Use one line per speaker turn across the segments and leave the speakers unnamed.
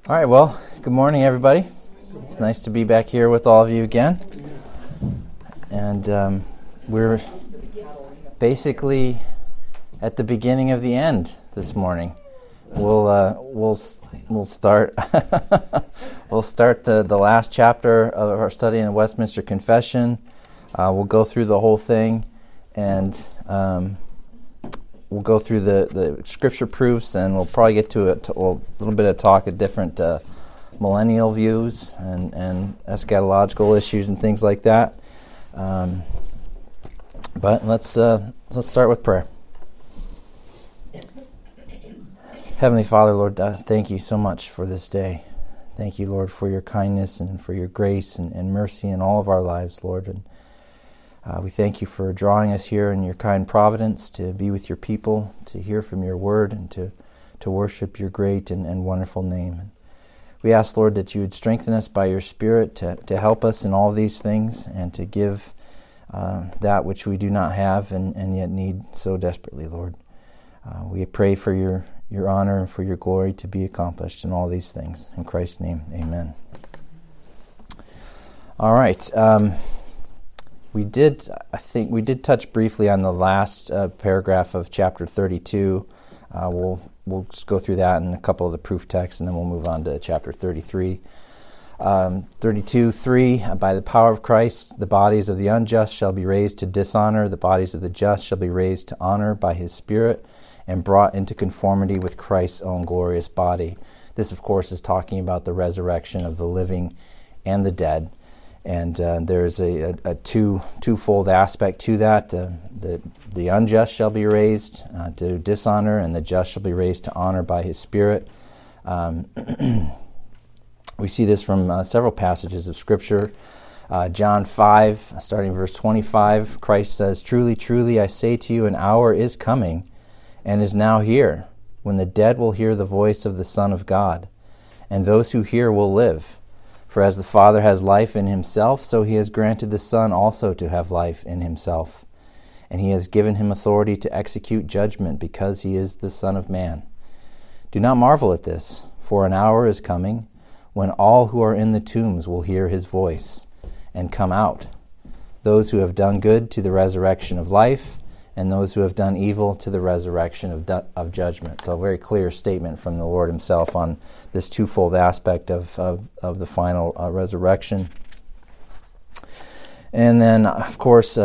All right, well, good morning, everybody. It's nice to be back here with all of you again. And we're basically at the beginning of the end this morning. We'll start we'll start the last chapter of our study in the Westminster Confession. We'll go through the whole thing, and we'll go through the scripture proofs, and we'll probably get to a little bit of talk of different millennial views and eschatological issues and things like that. But let's start with prayer. Heavenly Father, Lord, thank you so much for this day. Thank you, Lord, for your kindness and for your grace and mercy in all of our lives, Lord. And we thank you for drawing us here in your kind providence to be with your people, to hear from your word, and to worship your great and wonderful name. And we ask, Lord, that you would strengthen us by your Spirit to help us in all these things and to give that which we do not have and yet need so desperately, Lord. We pray for your honor and for your glory to be accomplished in all these things. In Christ's name, amen. All right. We did touch briefly on the last paragraph of chapter 32. We'll just go through that and a couple of the proof texts, and then we'll move on to chapter 33. 32:3, by the power of Christ, the bodies of the unjust shall be raised to dishonor, the bodies of the just shall be raised to honor by his Spirit, and brought into conformity with Christ's own glorious body. This, of course, is talking about the resurrection of the living and the dead. And there's a twofold aspect to that. The unjust shall be raised to dishonor, and the just shall be raised to honor by his Spirit. We see this from several passages of Scripture. John 5, starting verse 25, Christ says, "Truly, truly, I say to you, an hour is coming, and is now here, when the dead will hear the voice of the Son of God, and those who hear will live. For as the Father has life in himself, so he has granted the Son also to have life in himself. And he has given him authority to execute judgment, because he is the Son of Man. Do not marvel at this, for an hour is coming, when all who are in the tombs will hear his voice, and come out, those who have done good to the resurrection of life, and those who have done evil to the resurrection of judgment." So a very clear statement from the Lord himself on this twofold aspect of the final resurrection. And then, of course,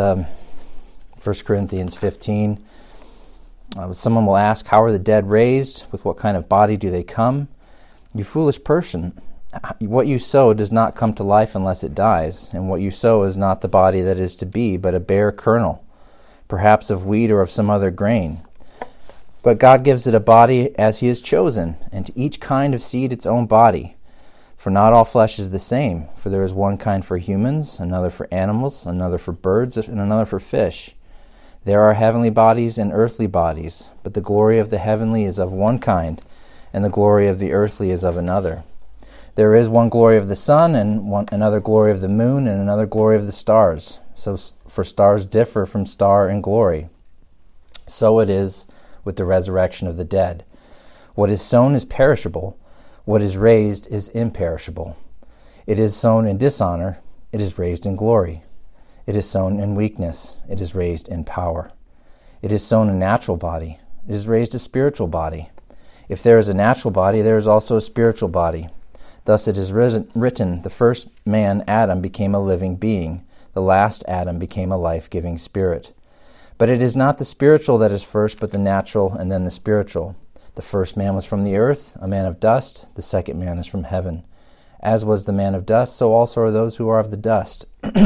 1 Corinthians 15, someone will ask, how are the dead raised? With what kind of body do they come? You foolish person, what you sow does not come to life unless it dies, and what you sow is not the body that is to be, but a bare kernel, perhaps of wheat or of some other grain. But God gives it a body as he has chosen, and to each kind of seed its own body. For not all flesh is the same, for there is one kind for humans, another for animals, another for birds, and another for fish. There are heavenly bodies and earthly bodies, but the glory of the heavenly is of one kind, and the glory of the earthly is of another. There is one glory of the sun, and another glory of the moon, and another glory of the stars. For stars differ from star in glory. So it is with the resurrection of the dead. What is sown is perishable. What is raised is imperishable. It is sown in dishonor. It is raised in glory. It is sown in weakness. It is raised in power. It is sown a natural body. It is raised a spiritual body. If there is a natural body, there is also a spiritual body. Thus it is written, the first man, Adam, became a living being. The last Adam became a life-giving spirit. But it is not the spiritual that is first, but the natural, and then the spiritual. The first man was from the earth, a man of dust. The second man is from heaven. As was the man of dust, so also are those who are of the dust.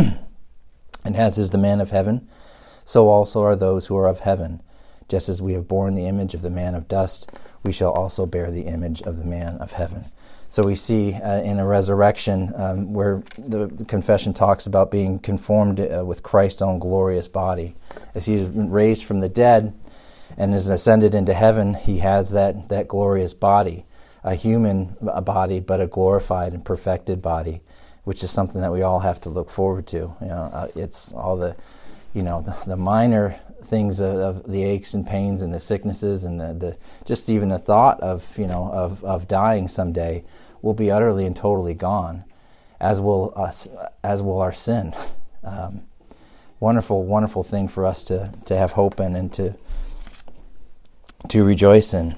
And as is the man of heaven, so also are those who are of heaven. Just as we have borne the image of the man of dust, we shall also bear the image of the man of heaven. So we see in a resurrection where the confession talks about being conformed with Christ's own glorious body. As he's raised from the dead and is ascended into heaven, he has that glorious body, a human body, but a glorified and perfected body, which is something that we all have to look forward to. It's all the minor things of the aches and pains and the sicknesses and the just even the thought of of dying someday will be utterly and totally gone, as will our sin. Wonderful thing for us to have hope in and to rejoice in.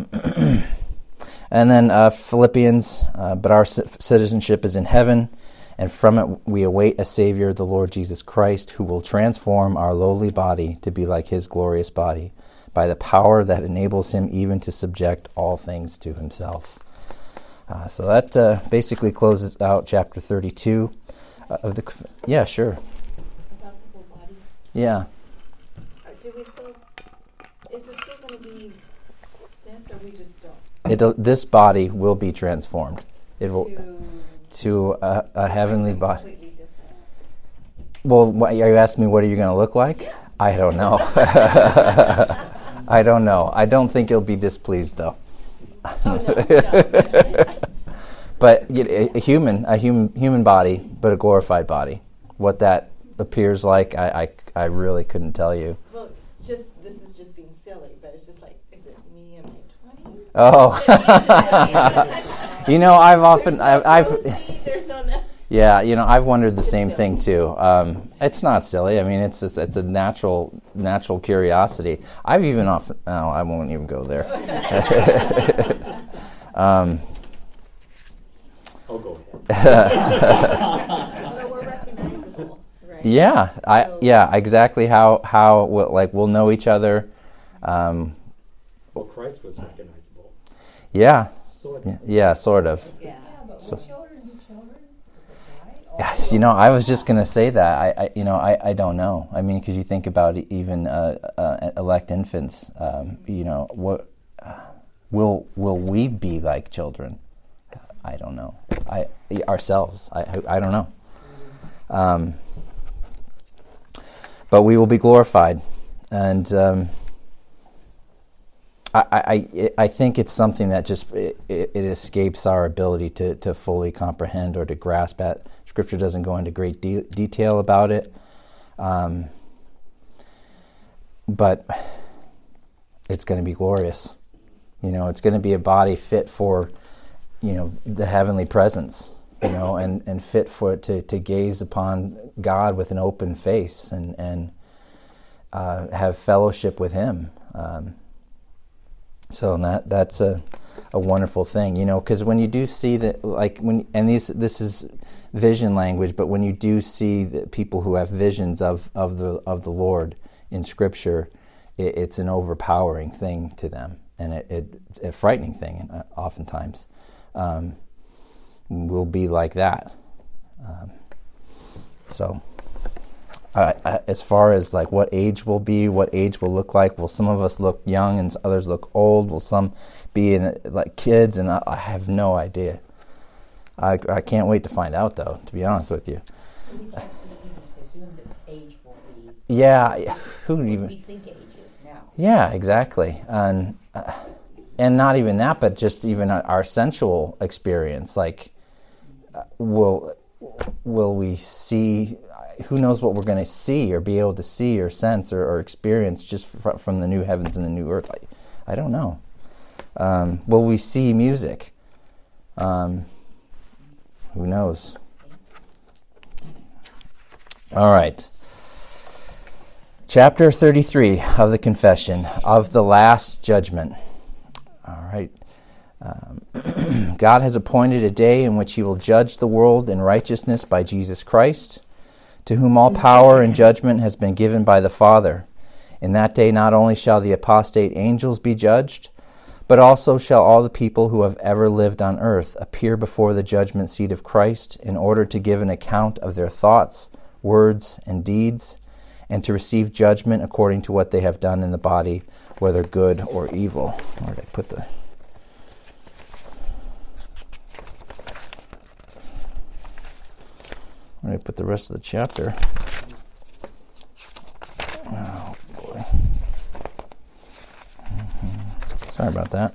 And then Philippians, but our citizenship is in heaven, and from it we await a Savior, the Lord Jesus Christ, who will transform our lowly body to be like his glorious body, by the power that enables him even to subject all things to himself. So that basically closes out chapter 32 of the... Yeah, sure.
About the whole body?
Yeah.
Is it still going to be this, or we just still?
This body will be transformed. It will to a heavenly body.
Completely different.
Well, are you asking me what are you going to look like?
Yeah.
I don't know. I don't know. I don't think you'll be displeased though.
Oh, no.
But a human body, but a glorified body. What that appears like, I really couldn't tell you.
Well, this is just being silly, but it's just like, is it me in my 20s?
Oh, yeah, I've wondered the same thing too. It's not silly. I mean, it's a natural curiosity. I've even often. No, I won't even go there.
I'll go ahead.
But we're recognizable, right?
Yeah, exactly. How we'll know each other.
Well, Christ was recognizable.
Yeah.
Sort of.
Yeah, sort of.
Yeah.
So, yeah, I was just going to say that. I don't know. I mean, because you think about even elect infants. What will we be like children? I don't know. Ourselves. I don't know. But we will be glorified, and I think it's something that just it escapes our ability to fully comprehend or to grasp at. Scripture doesn't go into great detail about it, but it's going to be glorious. It's going to be a body fit for, the heavenly presence, and fit for it to gaze upon God with an open face and have fellowship with Him. So that's a wonderful thing, because when you do see that, this is vision language, but when you do see the people who have visions of the Lord in Scripture, it's an overpowering thing to them, and a frightening thing oftentimes. Will be like that. So as far as like what age will be, what age will look like, will some of us look young and others look old? Will some be like kids? And I have no idea. I can't wait to find out, though, to be honest with you.
We can't even presume that age will be.
Yeah, who even?
We think age is now.
Yeah, exactly, and not even that, but just even our sensual experience. Like, will we see? Who knows what we're going to see or be able to see or sense or experience just from the new heavens and the new earth? I don't know. Will we see music? Who knows? All right. Chapter 33 of the Confession of the Last Judgment. All right. God has appointed a day in which He will judge the world in righteousness by Jesus Christ, to whom all power and judgment has been given by the Father. In that day not only shall the apostate angels be judged, but also shall all the people who have ever lived on earth appear before the judgment seat of Christ in order to give an account of their thoughts, words, and deeds, and to receive judgment according to what they have done in the body, whether good or evil. Where did I put the... Where did I put the rest of the chapter? Oh, boy. Sorry about that.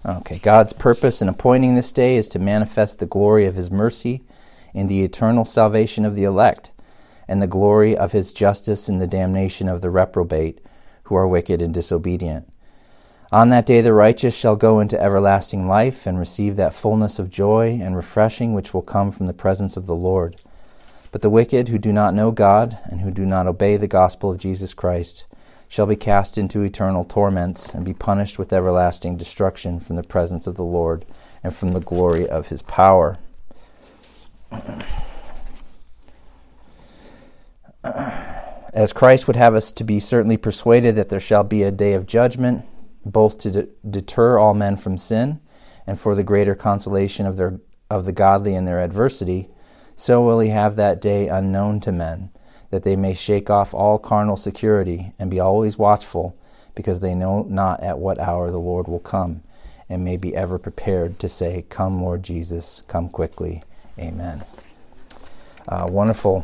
Okay, God's purpose in appointing this day is to manifest the glory of his mercy in the eternal salvation of the elect, and the glory of his justice in the damnation of the reprobate, who are wicked and disobedient. On that day the righteous shall go into everlasting life and receive that fullness of joy and refreshing which will come from the presence of the Lord. But the wicked who do not know God and who do not obey the gospel of Jesus Christ shall be cast into eternal torments and be punished with everlasting destruction from the presence of the Lord and from the glory of his power. As Christ would have us to be certainly persuaded that there shall be a day of judgment, both to deter all men from sin and for the greater consolation of the godly in their adversity, so will he have that day unknown to men, that they may shake off all carnal security and be always watchful, because they know not at what hour the Lord will come, and may be ever prepared to say, "Come, Lord Jesus, come quickly." Amen. Wonderful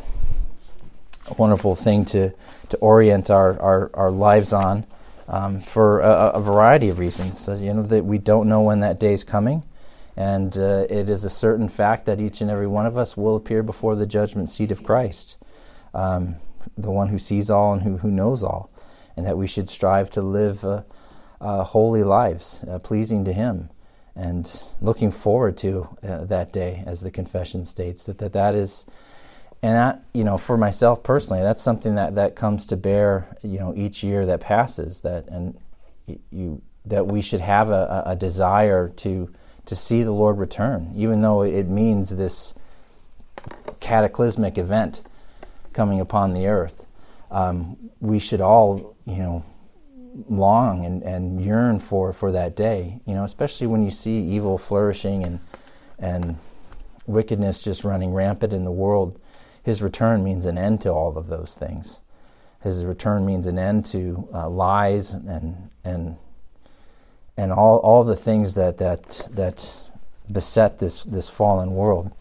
thing to orient our lives on, for a variety of reasons. That we don't know when that day is coming, and it is a certain fact that each and every one of us will appear before the judgment seat of Christ, the one who sees all and who knows all, and that we should strive to live holy lives, pleasing to him, and looking forward to that day, as the confession states, that is. And that, for myself personally, that's something that comes to bear, each year that passes. That we should have a desire to see the Lord return, even though it means this cataclysmic event coming upon the earth. We should all, long and yearn for that day. Especially when you see evil flourishing and wickedness just running rampant in the world. His return means an end to all of those things. His return means an end to lies and all the things that beset this fallen world.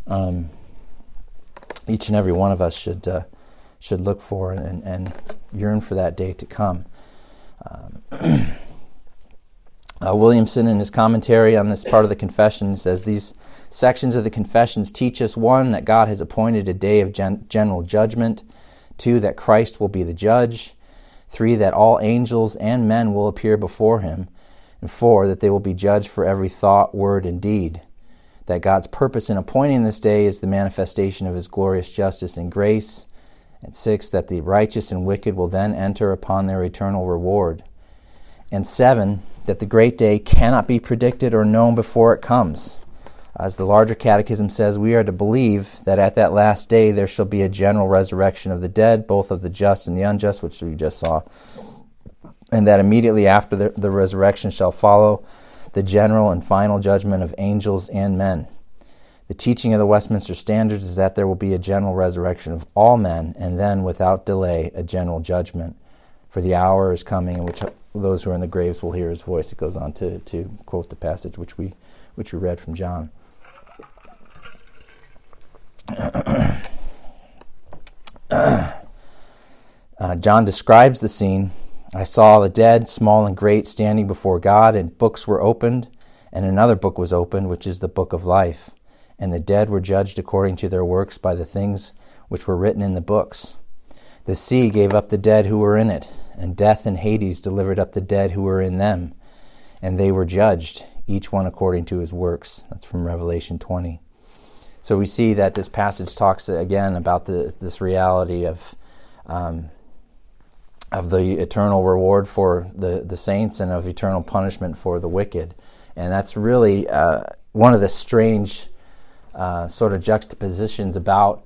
Each and every one of us should look for and yearn for that day to come. Williamson, in his commentary on this part of the confession, says these sections of the confessions teach us, 1, that God has appointed a day of general judgment, 2, that Christ will be the judge, 3, that all angels and men will appear before him, and 4, that they will be judged for every thought, word, and deed, that God's purpose in appointing this day is the manifestation of his glorious justice and grace, and 6, that the righteous and wicked will then enter upon their eternal reward, and 7, that the great day cannot be predicted or known before it comes. As the larger catechism says, we are to believe that at that last day there shall be a general resurrection of the dead, both of the just and the unjust, which we just saw, and that immediately after the resurrection shall follow the general and final judgment of angels and men. The teaching of the Westminster Standards is that there will be a general resurrection of all men, and then, without delay, a general judgment. For the hour is coming in which those who are in the graves will hear his voice. It goes on to quote the passage which we read from John. John describes the scene. I saw the dead, small and great, standing before God, and books were opened, and another book was opened, which is the book of life. And the dead were judged according to their works by the things which were written in the books. The sea gave up the dead who were in it, and death and Hades delivered up the dead who were in them. And they were judged, each one according to his works. That's from Revelation 20. So we see that this passage talks again about this reality of the eternal reward for the saints and of eternal punishment for the wicked. And that's really one of the strange sort of juxtapositions about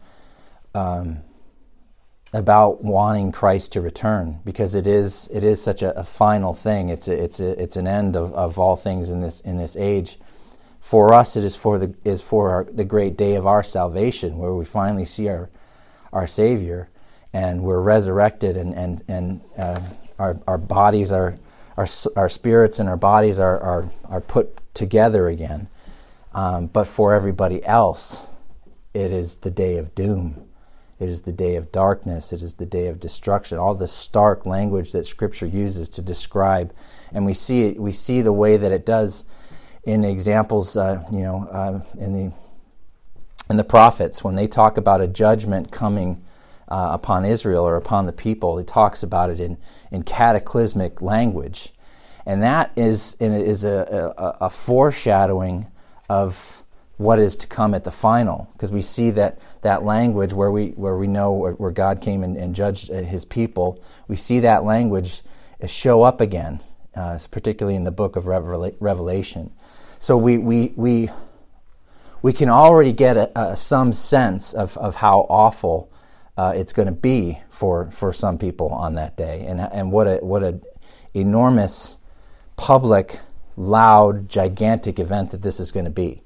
wanting Christ to return, because it is such a final thing. It's an end of all things in this age. For us, it is for the great day of our salvation, where we finally see our Savior, and we're resurrected, and our bodies our spirits and our bodies are put together again. But for everybody else, it is the day of doom. It is the day of darkness. It is the day of destruction. All the stark language that Scripture uses to describe, and we see the way that it does in examples, in the prophets, when they talk about a judgment coming upon Israel or upon the people, he talks about it in cataclysmic language. And that is a foreshadowing of what is to come at the final, because we see that language where we know where God came and judged his people, we see that language show up again, particularly in the book of Revelation. So we can already get some sense of how awful it's going to be for some people on that day, and what a enormous, public, loud, gigantic event that this is going to be.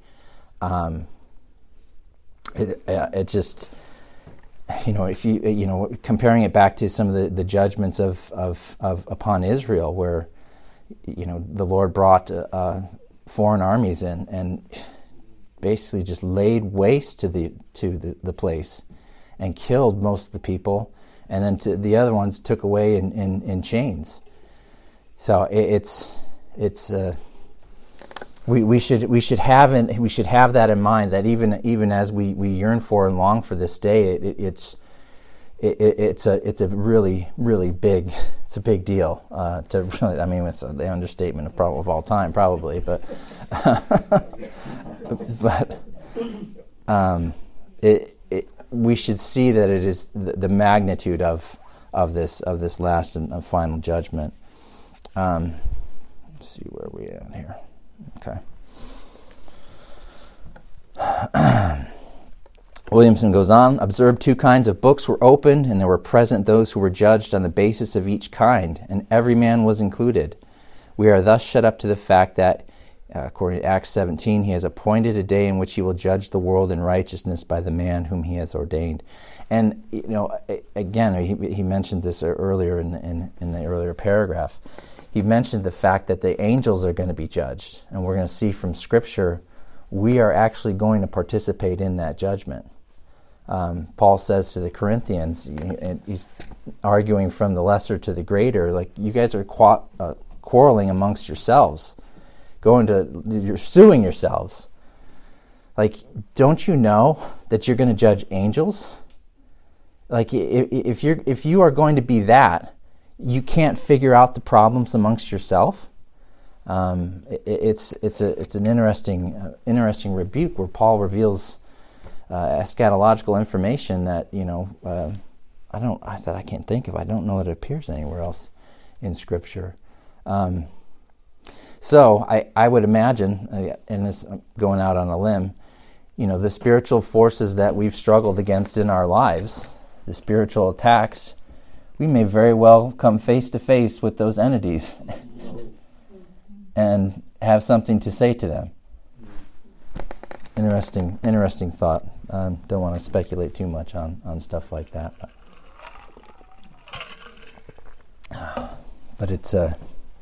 It just, if you comparing it back to some of the judgments of upon Israel, where the Lord brought foreign armies in and basically just laid waste to the place and killed most of the people, and then the other ones took away in chains. So we should have that in mind, that even as we yearn for and long for this day, it's a really, really big deal to really. I mean, it's the understatement of all time, probably, but we should see that it is the magnitude of this last and final judgment. Let's see where we are here. Okay. Williamson goes on, observed 2 kinds of books were opened, and there were present those who were judged on the basis of each kind, and every man was included. We are thus shut up to the fact that, according to Acts 17, he has appointed a day in which he will judge the world in righteousness by the man whom he has ordained. And, again, he mentioned this earlier in the earlier paragraph. He mentioned the fact that the angels are going to be judged, and we're going to see from Scripture we are actually going to participate in that judgment. Paul says to the Corinthians, and he's arguing from the lesser to the greater, like, you guys are quarreling amongst yourselves, you're suing yourselves. Like, don't you know that you're going to judge angels? Like, if you are going to be that, you can't figure out the problems amongst yourself. It's an interesting rebuke where Paul reveals eschatological information that I can't think of. I don't know that it appears anywhere else in Scripture. So I would imagine, and this going out on a limb, the spiritual forces that we've struggled against in our lives, the spiritual attacks, we may very well come face to face with those entities and have something to say to them. Interesting thought. Don't want to speculate too much on stuff like that. But it's the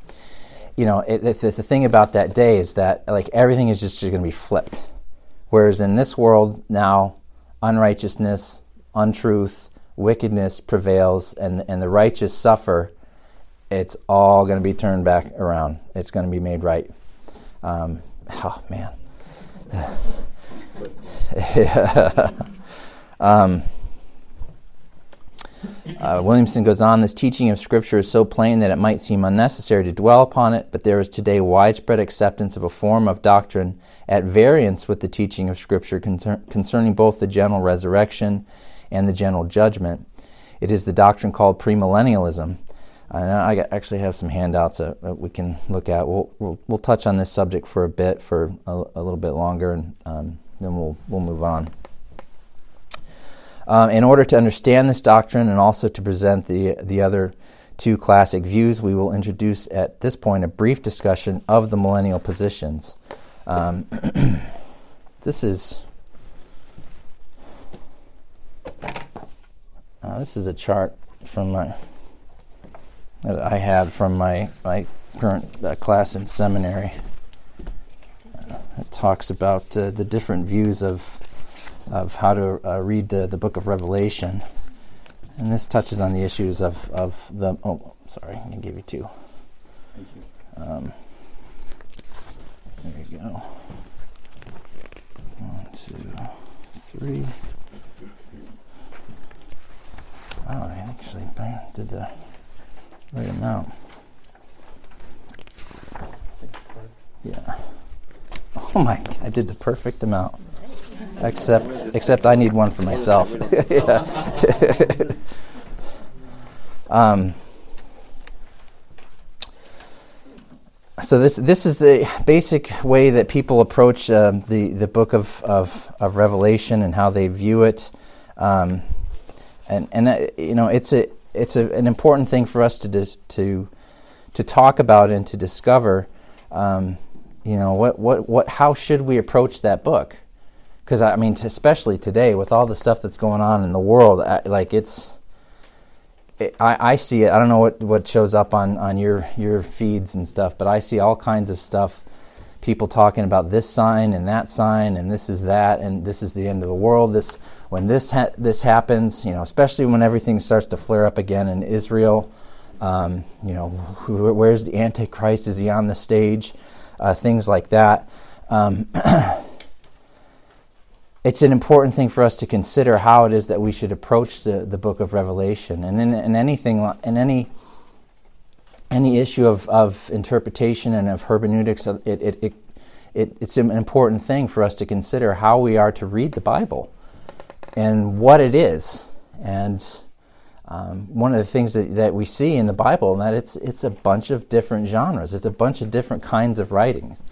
thing about that day is that, like, everything is just going to be flipped. Whereas in this world now, unrighteousness, untruth, wickedness prevails, and the righteous suffer. It's all going to be turned back around. It's going to be made right. Oh man. Williamson goes on, this teaching of Scripture is so plain that it might seem unnecessary to dwell upon it, but there is today widespread acceptance of a form of doctrine at variance with the teaching of Scripture concerning both the general resurrection and the general judgment. It is the doctrine called premillennialism. And I actually have some handouts that we can look at. We'll touch on this subject for a bit, for a little bit longer, and then we'll move on. In order to understand this doctrine and also to present the other 2 classic views, we will introduce at this point a brief discussion of the millennial positions. This is a chart from that I had from my current class in seminary. It talks about the different views of how to read the book of Revelation, and this touches on the issues of the. Oh, sorry, I'm gonna give you 2.
Thank you.
There you go. 1, 2, 3. Oh, I actually did the right amount. Yeah. Oh my! I did the perfect amount. Except I need one for myself. So this is the basic way that people approach the book of Revelation and how they view it, and it's an important thing for us to talk about and to discover. How should we approach that book? Because I mean, especially today with all the stuff that's going on in the world, I see it. I don't know what shows up on your feeds and stuff, but I see all kinds of stuff. People talking about this sign and that sign, and this is that, and this is the end of the world. When this happens, especially when everything starts to flare up again in Israel. Where's the Antichrist? Is he on the stage? Things like that. It's an important thing for us to consider how it is that we should approach the book of Revelation, and in any issue of interpretation and of hermeneutics. It's an important thing for us to consider how we are to read the Bible and what it is. And one of the things that we see in the Bible, and that it's a bunch of different genres. It's a bunch of different kinds of writings.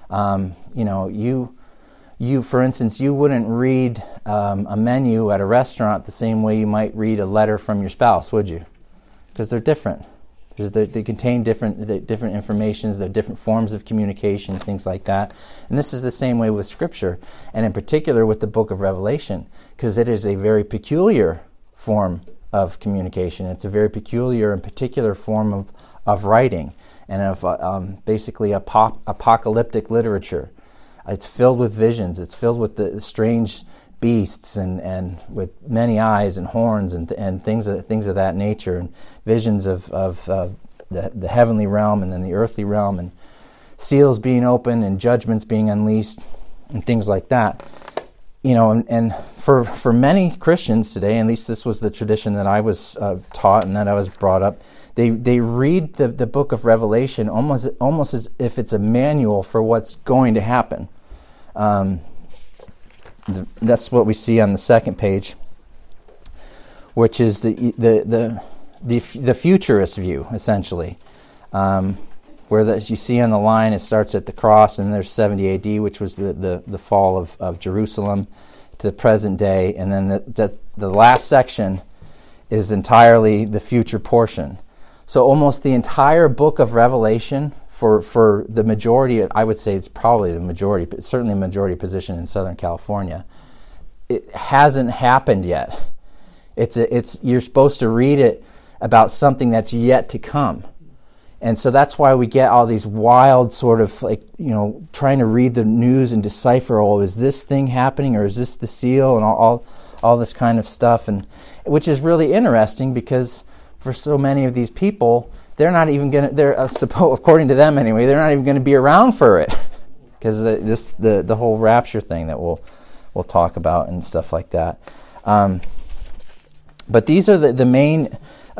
You, for instance, you wouldn't read a menu at a restaurant the same way you might read a letter from your spouse, would you? Because they're different. They contain different informations, they're different forms of communication, things like that. And this is the same way with Scripture, and in particular with the book of Revelation, because it is a very peculiar form of communication. It's a very peculiar and particular form of writing, and of basically apocalyptic literature. It's filled with visions. It's filled with the strange beasts and with many eyes and horns and things of that nature, and visions of the heavenly realm and then the earthly realm, and seals being opened and judgments being unleashed and things like that. And for many Christians today, at least this was the tradition that I was taught and that I was brought up, they read the book of Revelation almost as if it's a manual for what's going to happen. That's what we see on the second page, which is the futurist view, essentially, where as you see on the line, it starts at the cross, and there's 70 A.D., which was the fall of Jerusalem, to the present day, and then the last section is entirely the future portion. So almost the entire book of Revelation, for the majority, I would say it's probably the majority, but certainly a majority position in Southern California, it hasn't happened yet. You're supposed to read it about something that's yet to come. And so that's why we get all these wild sort of trying to read the news and decipher, is this thing happening, or is this the seal, and all this kind of stuff, and which is really interesting because for so many of these people, they're not even going to, according to them anyway, they're not even going to be around for it, because the whole rapture thing that we'll talk about and stuff like that. But these are the main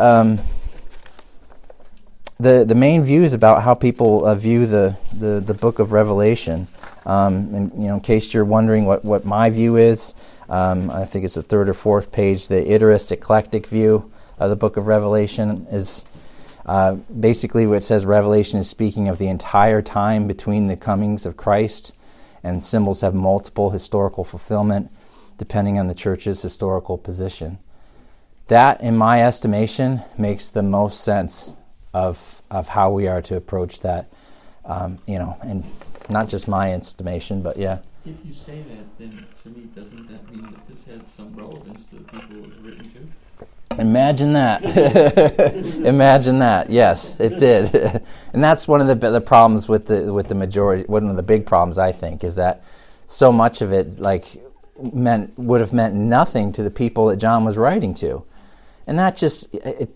the main views about how people view the book of Revelation. And in case you're wondering what my view is, I think it's the third or fourth page. The Iterist eclectic view of the book of Revelation is. Basically, what it says, Revelation is speaking of the entire time between the comings of Christ, and symbols have multiple historical fulfillment depending on the church's historical position. That, in my estimation, makes the most sense of how we are to approach that, and not just my estimation, but yeah.
If you say that, then to me, doesn't that mean that this had some relevance to the people it was written to?
Imagine that. Imagine that. Yes, it did. And that's one of the problems with the majority. One of the big problems, I think, is that so much of it would have meant nothing to the people that John was writing to, and that just it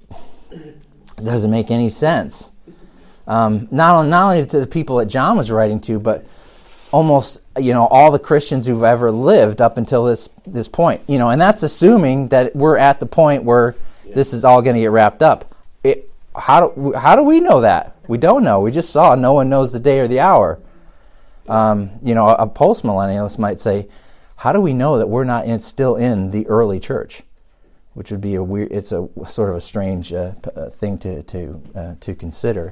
doesn't make any sense. Not only to the people that John was writing to, but almost, all the Christians who've ever lived up until this point. And that's assuming that we're at the point where this is all going to get wrapped up. How do we know that? We don't know. We just saw no one knows the day or the hour. A post-millennialist might say, how do we know that we're not still in the early church? Which would be it's a sort of a strange thing to consider.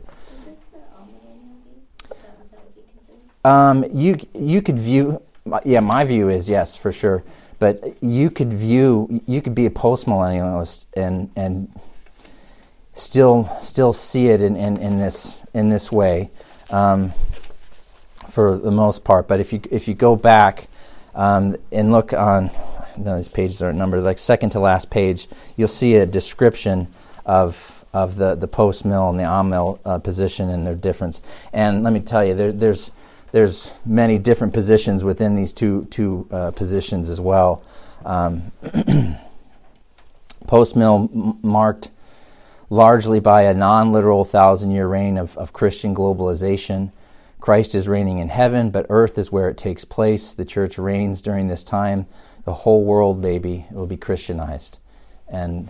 You could view, my view is yes, for sure. But you could be a post-millennialist and still see it in this way, for the most part. But if you go back and look on, no, these pages aren't numbered, like second to last page, you'll see a description of the post-mill and the on-mill position and their difference. And let me tell you, there's many different positions within these two positions as well. Post-mill marked largely by a non-literal 1,000-year reign of Christian globalization. Christ is reigning in heaven, but earth is where it takes place. The church reigns during this time. The whole world, baby, will be Christianized. And,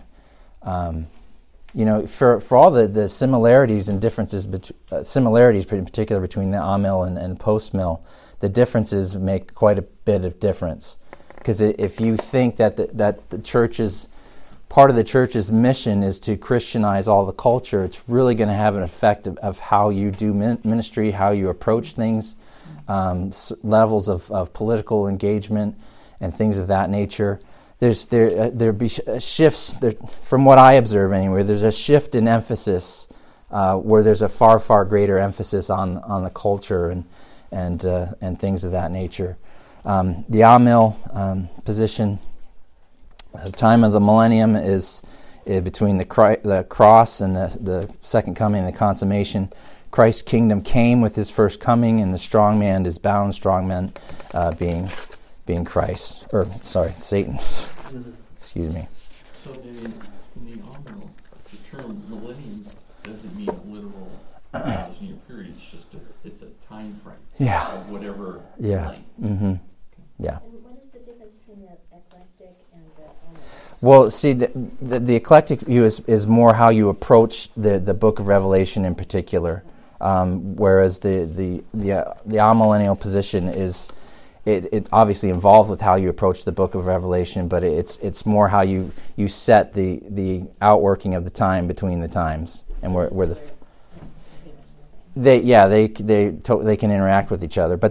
for all the similarities and differences, similarities in particular between the on-mill and post-mill, the differences make quite a bit of difference. Because if you think that the church's, part of the church's mission is to Christianize all the culture, it's really going to have an effect of how you do ministry, how you approach things, levels of political engagement, and things of that nature. There be shifts from what I observe anyway. There's a shift in emphasis where there's a far greater emphasis on the culture and things of that nature. The on-mill position. The time of the millennium is between the cross and the second coming and the consummation. Christ's kingdom came with his first coming, and the strong man is bound. Strong man being Christ, Satan. Excuse me.
So in the on-mill, the term millennium doesn't mean a literal 1,000-year period. It's a time frame.
Yeah.
Of whatever.
Yeah.
Length.
Mm-hmm. Yeah.
And what is the difference between the eclectic and the on-mill?
Well, see, the eclectic view is more how you approach the book of Revelation in particular, whereas the amillennial position is it obviously involved with how you approach the book of Revelation, but it's more how you set the outworking of the time between the times and where the they can interact with each other, but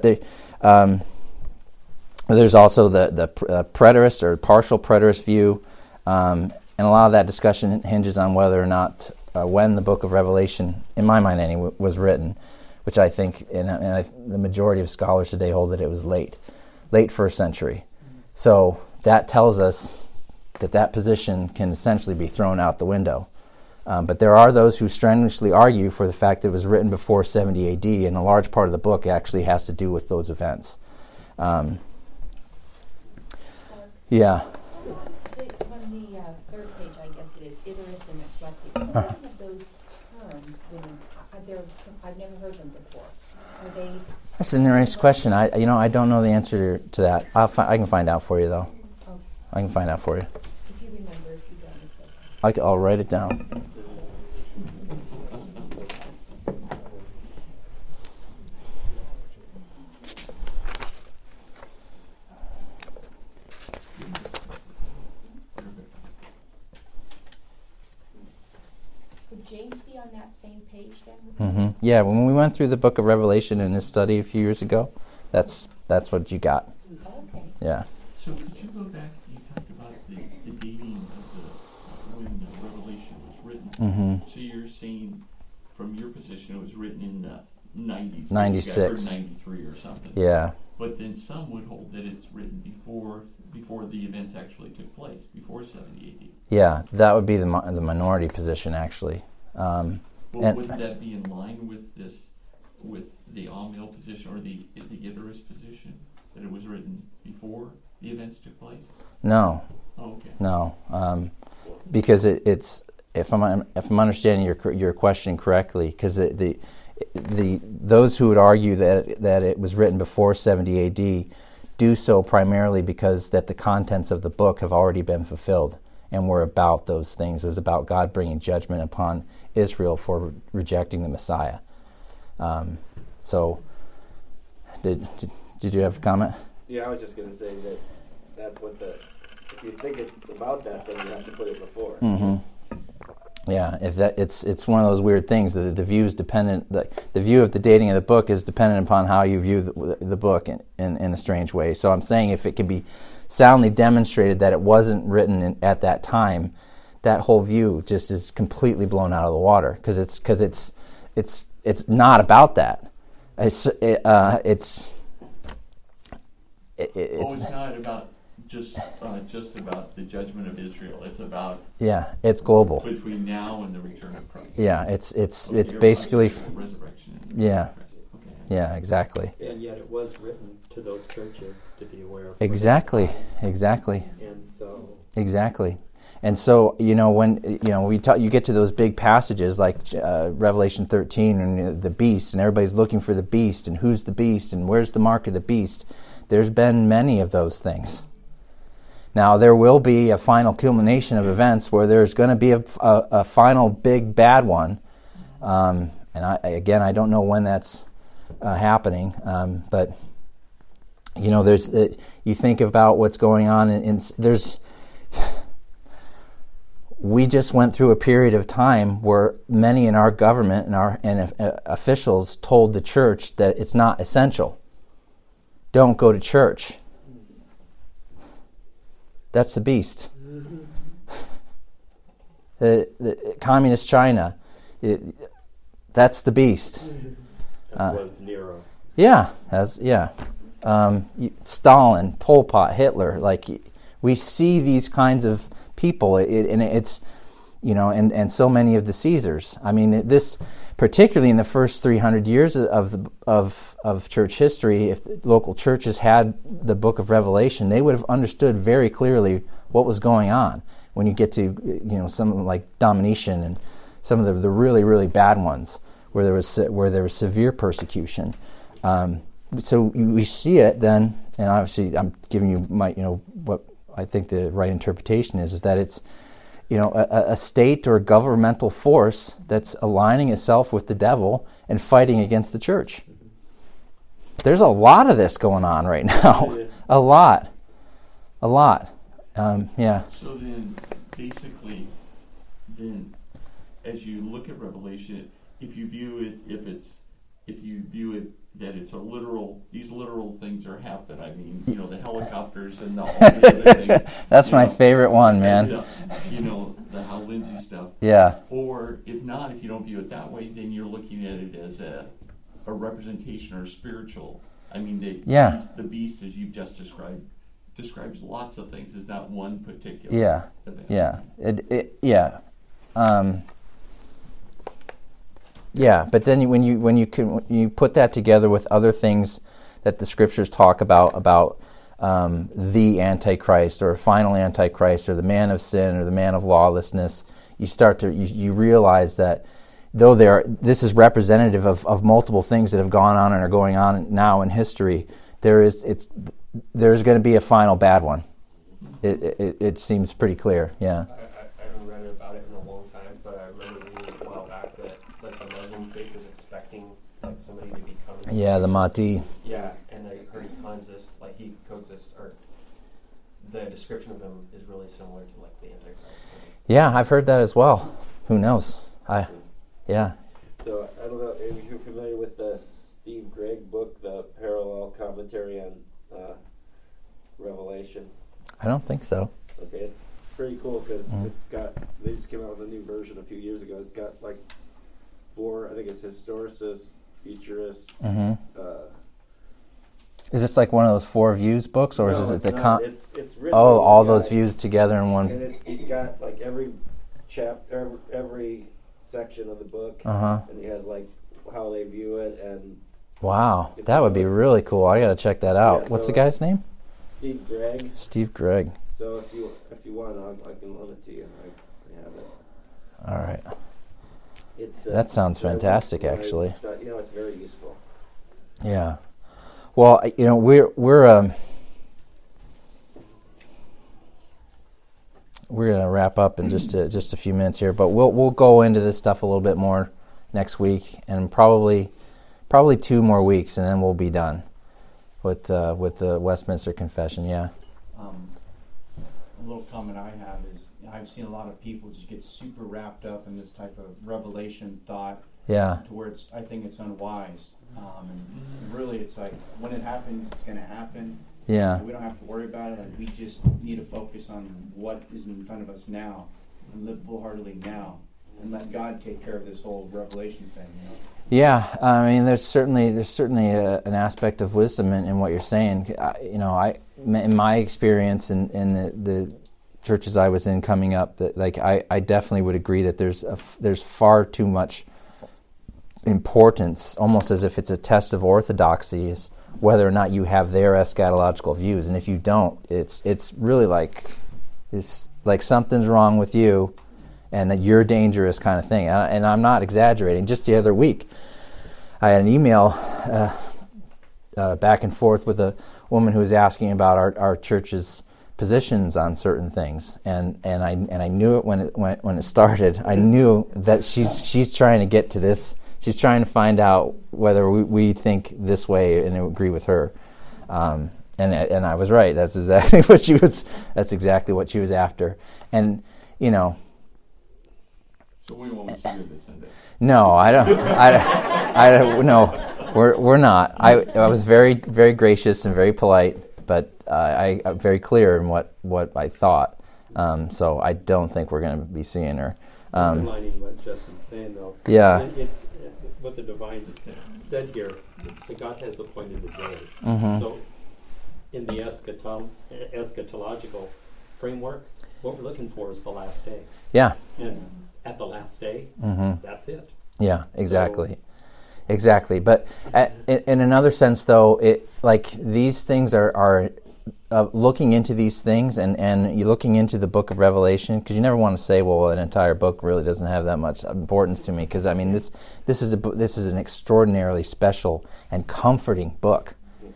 there's also the preterist or partial preterist view, and a lot of that discussion hinges on whether or not when the book of Revelation, in my mind anyway, was written, which I think the majority of scholars today hold that it was late first century. So that tells us that position can essentially be thrown out the window. But there are those who strenuously argue for the fact that it was written before 70 AD, and a large part of the book actually has to do with those events. Yeah.
On the third page, I guess it is Iderus and eclectic. What are some of those terms? I've never heard them before. Are they?
That's an interesting question. I don't know the answer to that. I can find out for you though.
Oh.
I can find out for you.
If you remember, if you don't, it's okay.
I'll write it down.
Would James be on that same page then?
Mm-hmm. Yeah, when we went through the book of Revelation in this study a few years ago, that's what you got.
Okay.
Yeah.
So could you go back? You talked about the dating of when the Revelation was written.
Mm-hmm.
So you're saying, from your position, it was written in the 90s.
96.
Or 93 or something.
Yeah.
But then some would hold that it's written before the events actually took place, before 70 AD.
Yeah, that would be the minority position actually.
Well, wouldn't that be in line with the on-mill position or the Iderus position, that it was written before the events took place?
No.
Oh, okay.
No, because it's if I'm understanding your question correctly, because those who would argue that it was written before 70 A.D. do so primarily because that the contents of the book have already been fulfilled and were about those things. It was about God bringing judgment upon Israel for rejecting the Messiah. So, did you have a comment?
Yeah, I was just going to say that's what if you think it's about that, then you have to put it before.
Mm-hmm. Yeah, it's one of those weird things that the view is dependent. The view of the dating of the book is dependent upon how you view the book in a strange way. So I'm saying if it can be soundly demonstrated that it wasn't written at that time, that whole view just is completely blown out of the water because it's not about that. It's
not about just about the judgment of Israel. It's about
it's global
between now and the return of Christ.
Yeah, it's basically
resurrection.
Yeah, yeah, exactly.
And yet it was written to those churches to be aware of.
Exactly. And so when you get to those big passages like Revelation 13 and the beast, and everybody's looking for the beast and who's the beast and where's the mark of the beast. There's been many of those things. Now, there will be a final culmination of events where there's going to be a final big bad one. And I don't know when that's happening. But, there's you think about what's going on, and we just went through a period of time where many in our government and officials told the church that it's not essential. Don't go to church. That's the beast. The communist China, that's the beast.
That was Nero.
Stalin, Pol Pot, Hitler. We see these kinds of people, and so many of the Caesars. I mean, this particularly in the first 300 years of church history. If local churches had the Book of Revelation, they would have understood very clearly what was going on. When you get to some like Domitian and some of the really really bad ones, where there was severe persecution. So we see it then, and obviously I'm giving you what I think the right interpretation is that it's a state or a governmental force that's aligning itself with the devil and fighting against the church. There's a lot of this going on right now. A lot.
So then, basically, as you look at Revelation, if you view it that it's a literal, these literal things are happening. I mean, the helicopters and all the other things.
That's my favorite one, man.
The Hal Lindsey stuff.
Yeah.
Or if not, if you don't view it that way, then you're looking at it as a representation or spiritual. I mean, the beast, as you've just describes lots of things. It's not one particular event.
But then when you put that together with other things that the scriptures talk about the Antichrist or final Antichrist or the man of sin or the man of lawlessness, you realize that though this is representative of multiple things that have gone on and are going on now in history, there's going to be a final bad one. It seems pretty clear. Yeah.
I haven't read about it in a long time, but I remember reading a while back that the Muslim faith is expecting somebody to be coming.
Yeah, the Mahdi.
Yeah, and I heard he quotes this, or the description of him is really similar to the Antichrist.
Yeah, I've heard that as well. Who knows? Yeah.
So I don't know if you're familiar with the Steve Gregg book, the Parallel Commentary on Revelation.
I don't think so.
Okay, it's pretty cool because they just came out with a new version a few years ago. It's got 4, I think it's historicists, futurists.
Mm-hmm. Is this like one of those 4 views books, or
no,
is
it's
a
not. It's written
all those views together in one?
And he's got every chapter, every section of the book,
and
he has how they view it, and
wow, that would be really cool. I got to check that out.
Yeah,
what's the guy's name?
Steve Gregg.
Steve Gregg.
So if you want, I can loan it to you. I have it.
All right.
It's
that sounds fantastic, actually.
It's very useful.
Yeah. Well, we're going to wrap up in just a few minutes here, but we'll go into this stuff a little bit more next week, and probably 2 more weeks, and then we'll be done with the Westminster Confession. Yeah.
A little comment I have is I've seen a lot of people just get super wrapped up in this type of revelation thought.
Yeah.
To where I think it's unwise. And really, it's like when it happens, it's going to happen.
Yeah.
We don't have to worry about it. We just need to focus on what is in front of us now and live full-heartedly now and let God take care of this whole revelation thing.
Yeah, I mean, there's certainly an aspect of wisdom in what you're saying. In my experience in the churches I was in coming up, that I definitely would agree that there's far too much importance, almost as if it's a test of orthodoxy, is whether or not you have their eschatological views, and if you don't, it's really like something's wrong with you, and that you're dangerous kind of thing. And I'm not exaggerating. Just the other week, I had an email back and forth with a woman who was asking about our church's positions on certain things, and I knew it when it started. I knew that she's trying to get to this. She's trying to find out whether we think this way and agree with her. And I was right. That's exactly what she was. That's exactly what she was after. And
So we won't see you this Sunday.
No, I don't. No, we're not. I was very, very gracious and very polite, but I'm very clear in what I thought. So I don't think we're going to be seeing her.
Underlining what Justin's saying, though.
Yeah.
It's what the divines said here. So God has appointed a day.
Mm-hmm.
So in the eschatological framework, what we're looking for is the last day.
Yeah.
And at the last day, that's it.
Yeah, exactly. Exactly. But in another sense, though, these things are looking into these things, and you're looking into the book of Revelation, because you never want to say, well, an entire book really doesn't have that much importance to me, because I mean this is an extraordinarily special and comforting book.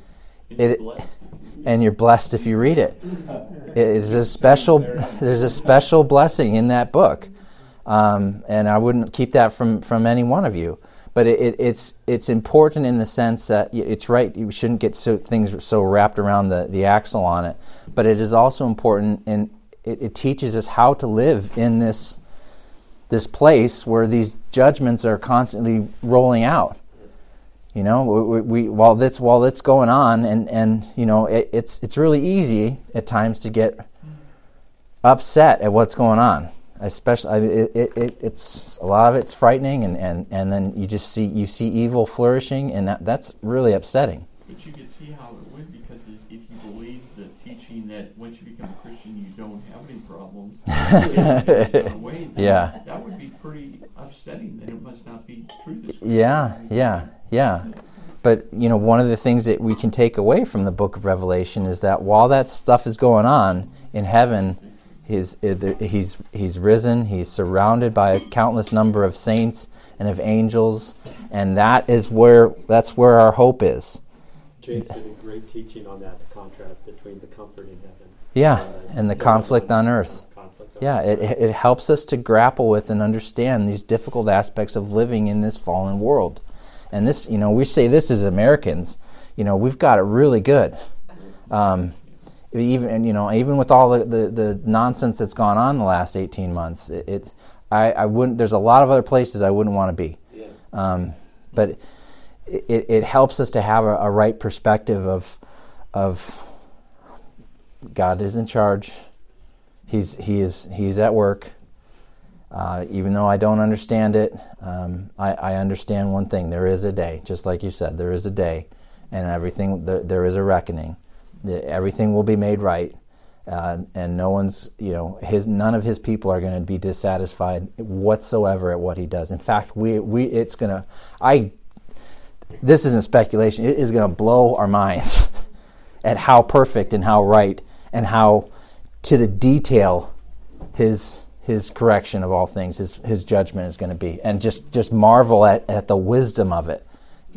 And you're blessed if you read it. There's a special blessing in that book, and I wouldn't keep that from any one of you. But it's important in the sense that it's right. You shouldn't get things so wrapped around the axle on it. But it is also important, and it teaches us how to live in this place where these judgments are constantly rolling out. We while it's going on, and it's really easy at times to get upset at what's going on. Especially, it's a lot of it's frightening, and then you see evil flourishing, and that's really upsetting.
But you could see how it would, because if you believe the teaching that once you become a Christian you don't have any problems, that would be pretty upsetting. That it must not be true. This
Yeah. But one of the things that we can take away from the book of Revelation is that while that stuff is going on in heaven, he's risen. He's surrounded by a countless number of saints and of angels, and that's where our hope is.
James did a great teaching on that, the contrast between the comfort in heaven.
Yeah, and the conflict on earth. It helps us to grapple with and understand these difficult aspects of living in this fallen world. And this, we say this as Americans, we've got it really good. Even with all the nonsense that's gone on the last 18 months, I wouldn't. There's a lot of other places I wouldn't want to be. Yeah. But it helps us to have a right perspective of God is in charge. He's at work. Even though I don't understand it, I understand one thing: there is a day. Just like you said, there is a day, and everything. There is a reckoning. Everything will be made right, and no one's, none of his people are going to be dissatisfied whatsoever at what he does. In fact, this isn't speculation. It is going to blow our minds at how perfect and how right and how to the detail his his correction of all things, his judgment is going to be. And just marvel at the wisdom of it.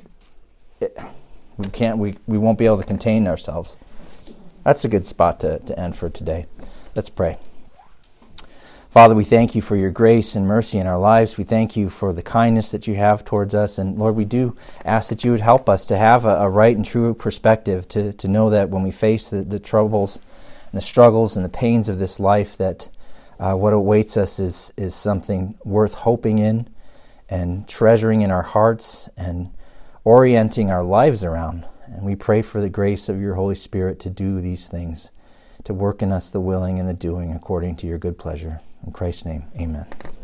We won't be able to contain ourselves. That's a good spot to end for today. Let's pray. Father, we thank you for your grace and mercy in our lives. We thank you for the kindness that you have towards us. And Lord, we do ask that you would help us to have a right and true perspective, to know that when we face the troubles and the struggles and the pains of this life, that what awaits us is something worth hoping in and treasuring in our hearts and orienting our lives around. And we pray for the grace of your Holy Spirit to do these things, to work in us the willing and the doing according to your good pleasure. In Christ's name, amen.